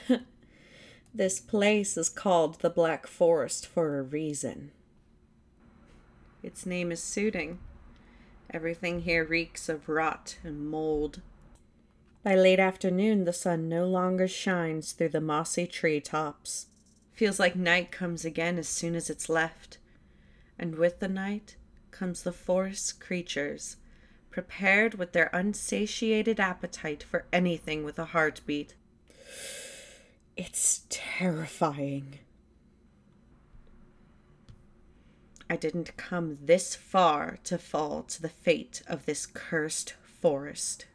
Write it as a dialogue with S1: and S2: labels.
S1: This place is called the Black Forest for a reason. Its name is suiting. Everything here reeks of rot and mold. By late afternoon, the sun no longer shines through the mossy tree tops. Feels like night comes again as soon as it's left. And with the night comes the forest creatures, prepared with their unsatiated appetite for anything with a heartbeat. It's terrifying. I didn't come this far to fall to the fate of this cursed forest.